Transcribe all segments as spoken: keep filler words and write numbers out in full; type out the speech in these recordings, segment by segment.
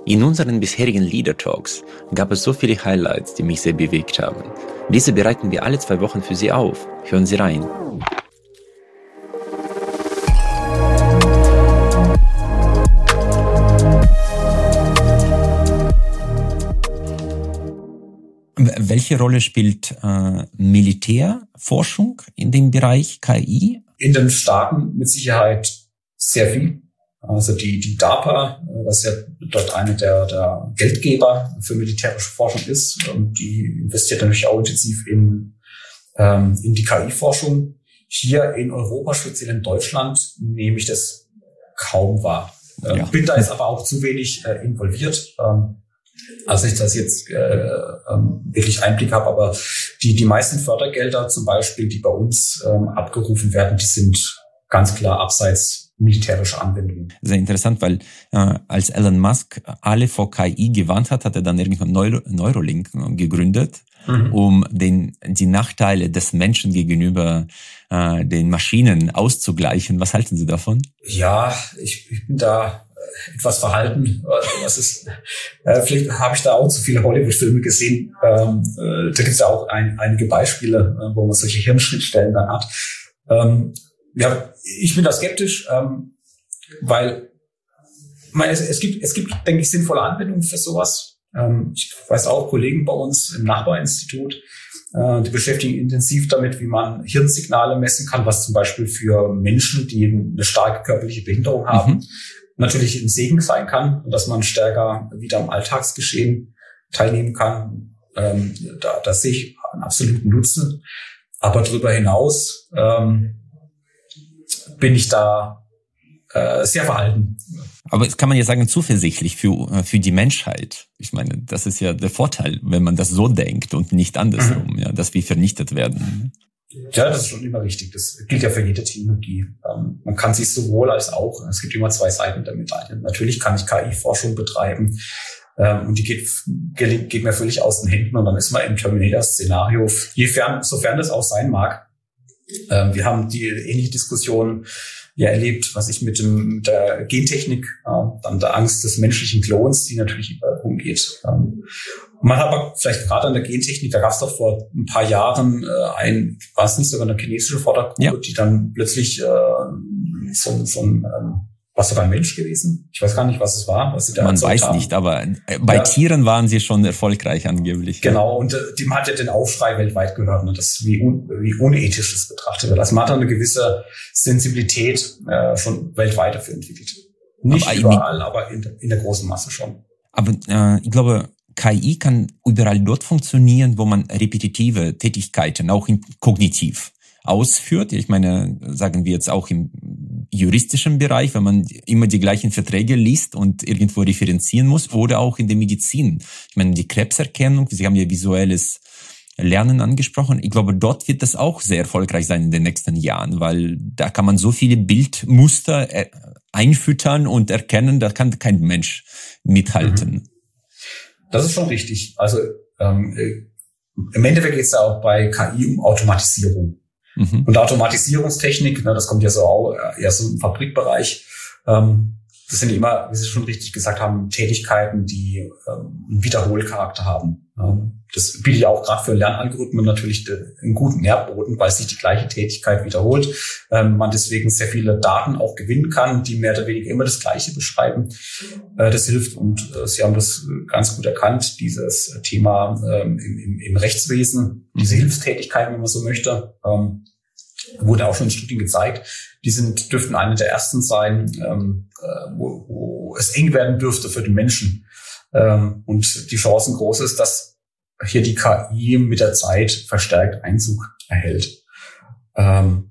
In unseren bisherigen Leader Talks gab es so viele Highlights, die mich sehr bewegt haben. Diese bereiten wir alle zwei Wochen für Sie auf. Hören Sie rein. Welche Rolle spielt äh, Militärforschung in dem Bereich K I? In den Staaten mit Sicherheit sehr viel. Also die, die DARPA, was ja dort eine der, der Geldgeber für militärische Forschung ist, und die investiert natürlich auch intensiv in, ähm, in die K I-Forschung. Hier in Europa, speziell in Deutschland, nehme ich das kaum wahr. Ähm, ja. Bin da jetzt aber auch zu wenig äh, involviert. Ähm, also nicht, dass ich jetzt äh, ähm, wirklich Einblick habe, aber die, die meisten Fördergelder zum Beispiel, die bei uns ähm, abgerufen werden, die sind ganz klar abseits militärische Anwendungen. Sehr interessant, weil äh, als Elon Musk alle vor K I gewarnt hat, hat er dann irgendwann Neuro, Neuralink gegründet, mhm. um den die Nachteile des Menschen gegenüber äh, den Maschinen auszugleichen. Was halten Sie davon? Ja, ich, ich bin da etwas verhalten. Was ist, äh, vielleicht habe ich da auch zu viele Hollywood-Filme gesehen. Ähm, äh, da gibt es ja auch ein, einige Beispiele, äh, wo man solche Hirnschnittstellen dann hat. Ähm, Ja, ich bin da skeptisch, ähm, weil man, es, es gibt, es gibt, denke ich, sinnvolle Anwendungen für sowas. Ähm, ich weiß auch, Kollegen bei uns im Nachbarinstitut, äh, die beschäftigen intensiv damit, wie man Hirnsignale messen kann, was zum Beispiel für Menschen, die eine starke körperliche Behinderung haben, mhm. natürlich ein Segen sein kann, dass man stärker wieder am Alltagsgeschehen teilnehmen kann. Ähm, da, da sehe ich einen absoluten Nutzen. Aber darüber hinaus ähm, bin ich da äh, sehr verhalten. Aber das kann man ja sagen, zuversichtlich für für die Menschheit. Ich meine, das ist ja der Vorteil, wenn man das so denkt und nicht andersrum, mhm. ja, dass wir vernichtet werden. Ja, das ist schon immer richtig. Das gilt ja für jede Technologie. Ähm, man kann sich sowohl als auch, es gibt immer zwei Seiten der Medaille. Natürlich kann ich K I-Forschung betreiben, ähm, und die geht, geht, geht mir völlig aus den Händen, und dann ist man im Terminator-Szenario, jefern, sofern das auch sein mag. Ähm, wir haben die ähnliche Diskussion ja erlebt, was ich mit, dem, mit der Gentechnik, äh, dann der Angst des menschlichen Klons, die natürlich überall rumgeht. Ähm, man hat aber vielleicht gerade an der Gentechnik, da gab es doch vor ein paar Jahren äh, ein, war es nicht sogar eine chinesische Fördergruppe, ja. die dann plötzlich äh, so, so ein ähm, was sogar ein Mensch gewesen? Ich weiß gar nicht, was es war. Was sie da Man weiß haben. nicht, aber bei ja. Tieren waren sie schon erfolgreich angeblich. Genau, und äh, dem hat ja den Aufschrei weltweit gehört, ne, das wie, un, wie unethisch das betrachtet wird. Also man hat da eine gewisse Sensibilität äh, schon weltweit dafür entwickelt. Nicht aber überall, aber in, in der großen Masse schon. Aber äh, ich glaube, K I kann überall dort funktionieren, wo man repetitive Tätigkeiten, auch in, kognitiv, ausführt. Ich meine, sagen wir jetzt auch im juristischen Bereich, wenn man immer die gleichen Verträge liest und irgendwo referenzieren muss, oder auch in der Medizin. Ich meine, die Krebserkennung, Sie haben ja visuelles Lernen angesprochen. Ich glaube, dort wird das auch sehr erfolgreich sein in den nächsten Jahren, weil da kann man so viele Bildmuster einfüttern und erkennen, da kann kein Mensch mithalten. Das ist schon richtig. Also ähm, im Endeffekt geht es ja auch bei K I um Automatisierung. Mhm. Und Automatisierungstechnik, ne, das kommt ja so auch eher so im Fabrikbereich. Ähm, das sind immer, wie Sie schon richtig gesagt haben, Tätigkeiten, die ähm, einen Wiederholcharakter haben. Ähm, das bietet ja auch gerade für Lernalgorithmen natürlich de, einen guten Nährboden, weil sich die gleiche Tätigkeit wiederholt. Ähm, man deswegen sehr viele Daten auch gewinnen kann, die mehr oder weniger immer das Gleiche beschreiben. Äh, das hilft, und äh, Sie haben das ganz gut erkannt, dieses Thema ähm, im, im, im Rechtswesen, diese Hilfstätigkeiten, wenn man so möchte, ähm, wurde auch schon in Studien gezeigt. Die sind, dürften eine der ersten sein, ähm, wo, wo es eng werden dürfte für den Menschen. Ähm, und die Chancen groß ist, dass hier die K I mit der Zeit verstärkt Einzug erhält. Ähm,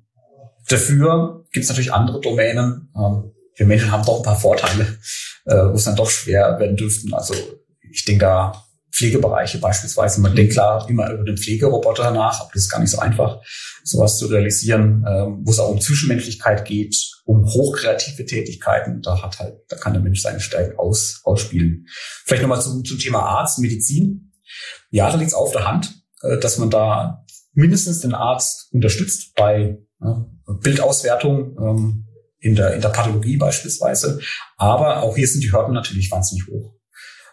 dafür gibt es natürlich andere Domänen. Ähm, wir Menschen haben doch ein paar Vorteile, äh, wo es dann doch schwer werden dürften. Also ich denke da Pflegebereiche beispielsweise. Man denkt klar immer über den Pflegeroboter nach, aber das ist gar nicht so einfach, sowas zu realisieren, ähm, wo es auch um Zwischenmenschlichkeit geht, um hochkreative Tätigkeiten. Da hat halt, da kann der Mensch seine Stärken aus, ausspielen. Vielleicht nochmal zum, zum Thema Arzt, Medizin. Ja, da liegt es auf der Hand, äh, dass man da mindestens den Arzt unterstützt bei äh, Bildauswertung ähm, in der in der Pathologie beispielsweise. Aber auch hier sind die Hürden natürlich wahnsinnig hoch.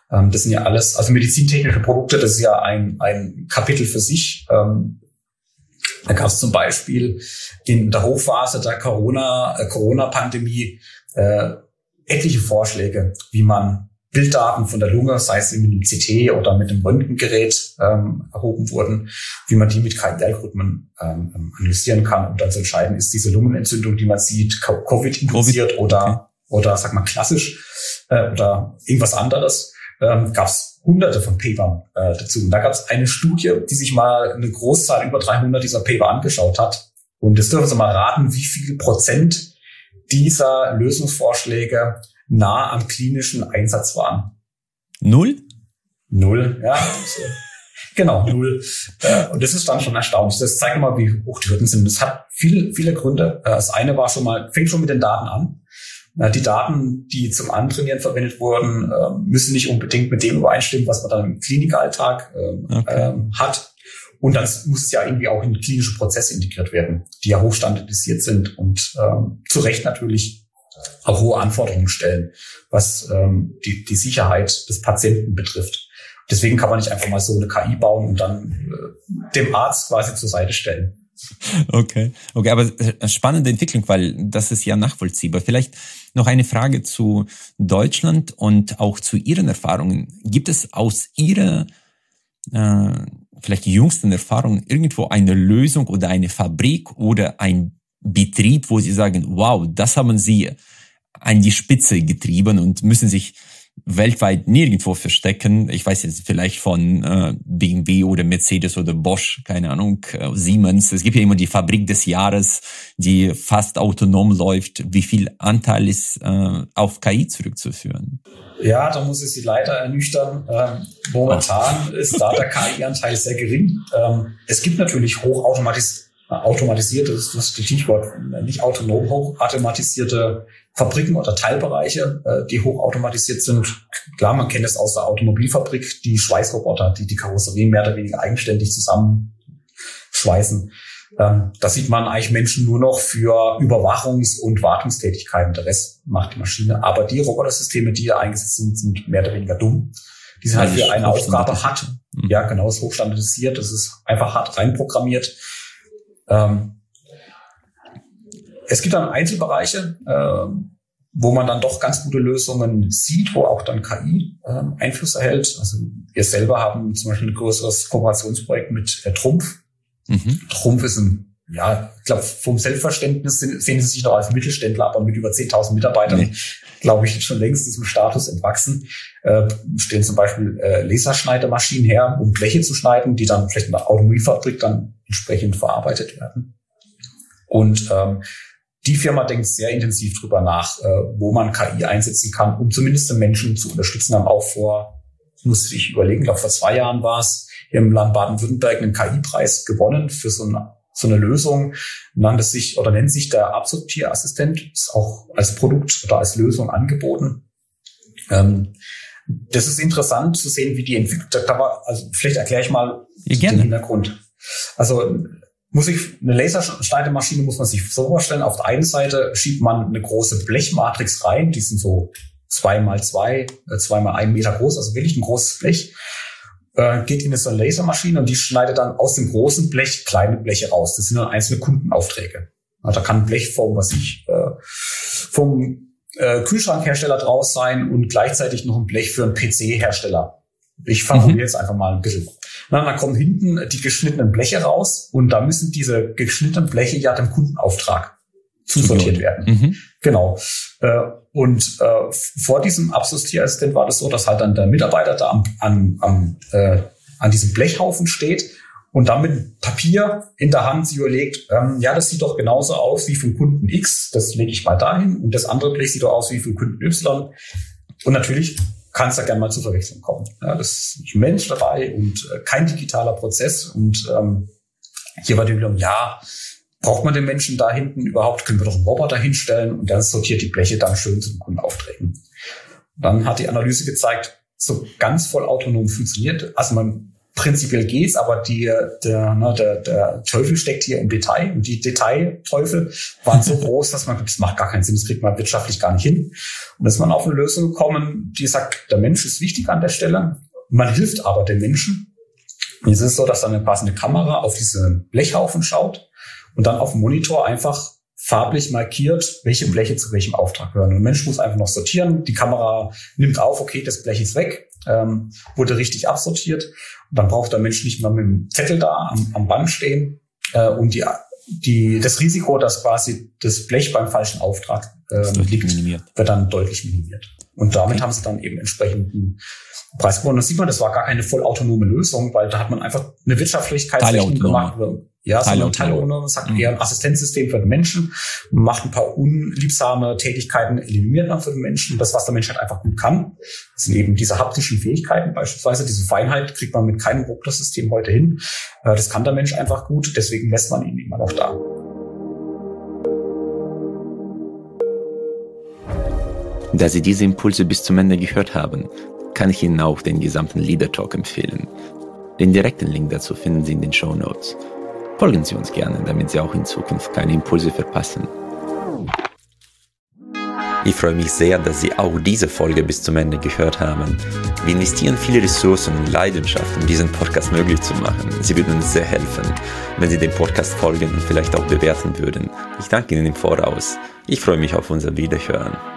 Ähm, das sind ja alles, also medizintechnische Produkte, das ist ja ein, ein Kapitel für sich. Ähm, da gab es zum Beispiel in der Hochphase der Corona, äh, Corona-Pandemie äh, etliche Vorschläge, wie man Bilddaten von der Lunge, sei es mit einem C T oder mit einem Röntgengerät ähm, erhoben wurden, wie man die mit K I-Algorithmen ähm, analysieren kann, um dann zu entscheiden, ist diese Lungenentzündung, die man sieht, Covid-induziert COVID, oder okay. oder sag mal klassisch äh, oder irgendwas anderes. Ähm, gab es hunderte von Papern äh, dazu. Und da gab es eine Studie, die sich mal eine Großzahl, über dreihundert dieser Paper angeschaut hat. Und jetzt dürfen Sie mal raten, wie viel Prozent dieser Lösungsvorschläge nah am klinischen Einsatz waren. Null? Null, ja. Also, genau, null. Und das ist dann schon erstaunlich. Das zeigt mal, wie hoch die Hürden sind. Das hat viele, viele Gründe. Das eine war schon mal, fängt schon mit den Daten an. Die Daten, die zum Antrainieren verwendet wurden, müssen nicht unbedingt mit dem übereinstimmen, was man dann im Klinikalltag okay. hat. Und dann muss es ja irgendwie auch in klinische Prozesse integriert werden, die ja hochstandardisiert sind und ähm, zu Recht natürlich auch hohe Anforderungen stellen, was ähm, die, die Sicherheit des Patienten betrifft. Deswegen kann man nicht einfach mal so eine K I bauen und dann äh, dem Arzt quasi zur Seite stellen. Okay, okay, aber spannende Entwicklung, weil das ist ja nachvollziehbar. Vielleicht noch eine Frage zu Deutschland und auch zu Ihren Erfahrungen. Gibt es aus Ihrer äh, vielleicht die jüngsten Erfahrungen irgendwo eine Lösung oder eine Fabrik oder ein Betrieb, wo Sie sagen, wow, das haben Sie an die Spitze getrieben und müssen sich weltweit nirgendwo verstecken. Ich weiß jetzt vielleicht von äh, B M W oder Mercedes oder Bosch, keine Ahnung, äh, Siemens. Es gibt ja immer die Fabrik des Jahres, die fast autonom läuft. Wie viel Anteil ist äh, auf K I zurückzuführen? Ja, da muss ich Sie leider ernüchtern. Ähm, momentan oh. ist da der K I-Anteil sehr gering. Ähm, es gibt natürlich hochautomatisierte automatisierte, das ist das Stichwort, nicht autonom hochautomatisierte Fabriken oder Teilbereiche, die hochautomatisiert sind. Klar, man kennt es aus der Automobilfabrik, die Schweißroboter, die die Karosserie mehr oder weniger eigenständig zusammenschweißen. Da sieht man eigentlich Menschen nur noch für Überwachungs- und Wartungstätigkeiten. Der Rest macht die Maschine. Aber die Robotersysteme, die hier eingesetzt sind, sind mehr oder weniger dumm. Die sind halt für eine Aufgabe hart. Ja, genau, ist hochstandardisiert. Das ist einfach hart reinprogrammiert. Ähm, es gibt dann Einzelbereiche, äh, wo man dann doch ganz gute Lösungen sieht, wo auch dann K I äh, Einfluss erhält. Also wir selber haben zum Beispiel ein größeres Kooperationsprojekt mit äh, Trumpf. Mhm. Trumpf ist ein, ja, ich glaube, vom Selbstverständnis sehen sie sich noch als Mittelständler, aber mit über zehntausend Mitarbeitern, nee. glaube ich, schon längst diesem Status entwachsen. Äh, stellen zum Beispiel äh, Laserschneidemaschinen her, um Bleche zu schneiden, die dann vielleicht in der Automobilfabrik dann entsprechend verarbeitet werden. Und ähm, die Firma denkt sehr intensiv drüber nach, äh, wo man K I einsetzen kann, um zumindest den Menschen zu unterstützen. Haben auch vor, musste ich überlegen, ich glaube vor zwei Jahren war es, im Land Baden-Württemberg einen K I-Preis gewonnen für so eine, so eine Lösung. Nannte sich oder nennt sich der Absorptierassistent, ist auch als Produkt oder als Lösung angeboten. Ähm, das ist interessant zu sehen, wie die entwickelt. Da war, also vielleicht erkläre ich mal ja, den Hintergrund. Also muss ich eine Laserschneidemaschine muss man sich so vorstellen. Auf der einen Seite schiebt man eine große Blechmatrix rein, die sind so zwei mal zwei, zwei mal ein Meter groß, also wirklich ein großes Blech. Äh, geht in so eine Lasermaschine und die schneidet dann aus dem großen Blech kleine Bleche raus. Das sind dann einzelne Kundenaufträge. Also da kann ein Blech vom, was ich, äh, vom äh, Kühlschrankhersteller draus sein und gleichzeitig noch ein Blech für einen P C-Hersteller. Ich formuliere mhm. jetzt einfach mal ein bisschen. Na, dann kommen hinten die geschnittenen Bleche raus und da müssen diese geschnittenen Bleche ja dem Kundenauftrag zusortiert mhm. werden. Mhm. Genau. Äh, und äh, vor diesem Absorptierassistent war das so, dass halt dann der Mitarbeiter da am, an, am, äh, an diesem Blechhaufen steht und dann mit Papier in der Hand sich überlegt, ähm, ja, das sieht doch genauso aus wie vom Kunden X, das lege ich mal dahin und das andere Blech sieht doch aus wie vom Kunden Y. Und natürlich kann es da gerne mal zu Verwechslung kommen. Ja, das ist ein Mensch dabei und äh, kein digitaler Prozess. Und ähm, hier war die Überlegung, ja, braucht man den Menschen da hinten überhaupt? Können wir doch einen Roboter hinstellen und dann sortiert die Bleche dann schön zu den Kundenaufträgen. Dann hat die Analyse gezeigt, so ganz voll autonom funktioniert. Also man prinzipiell geht's, aber die, der, ne, der, der Teufel steckt hier im Detail. Und die Detailteufel waren so groß, dass man, das macht gar keinen Sinn, das kriegt man wirtschaftlich gar nicht hin. Und da ist man auf eine Lösung gekommen, die sagt, der Mensch ist wichtig an der Stelle. Man hilft aber den Menschen. Und jetzt ist es so, dass dann eine passende Kamera auf diese Blechhaufen schaut und dann auf dem Monitor einfach farblich markiert, welche Bleche zu welchem Auftrag gehören. Und der Mensch muss einfach noch sortieren. Die Kamera nimmt auf, okay, das Blech ist weg, ähm, wurde richtig absortiert. Und dann braucht der Mensch nicht mehr mit dem Zettel da am, am Band stehen. Äh, und die, die, das Risiko, dass quasi das Blech beim falschen Auftrag ähm, liegt, minimiert. Wird dann deutlich minimiert. Und damit okay. haben sie dann eben entsprechenden Preis gewonnen. Das sieht man, das war gar keine vollautonome Lösung, weil da hat man einfach eine Wirtschaftlichkeitsrechnung gemacht. Ja, so eine Teilautonome, sagt eher ein Assistenzsystem für den Menschen, macht ein paar unliebsame Tätigkeiten, eliminiert dann für den Menschen. Das, was der Mensch halt einfach gut kann, das sind eben diese haptischen Fähigkeiten beispielsweise. Diese Feinheit kriegt man mit keinem Robotersystem heute hin. Das kann der Mensch einfach gut, deswegen lässt man ihn immer noch da. Da Sie diese Impulse bis zum Ende gehört haben, kann ich Ihnen auch den gesamten Leader Talk empfehlen. Den direkten Link dazu finden Sie in den Shownotes. Folgen Sie uns gerne, damit Sie auch in Zukunft keine Impulse verpassen. Ich freue mich sehr, dass Sie auch diese Folge bis zum Ende gehört haben. Wir investieren viele Ressourcen und Leidenschaft, um diesen Podcast möglich zu machen. Sie würden uns sehr helfen, wenn Sie dem Podcast folgen und vielleicht auch bewerten würden. Ich danke Ihnen im Voraus. Ich freue mich auf unser Wiederhören.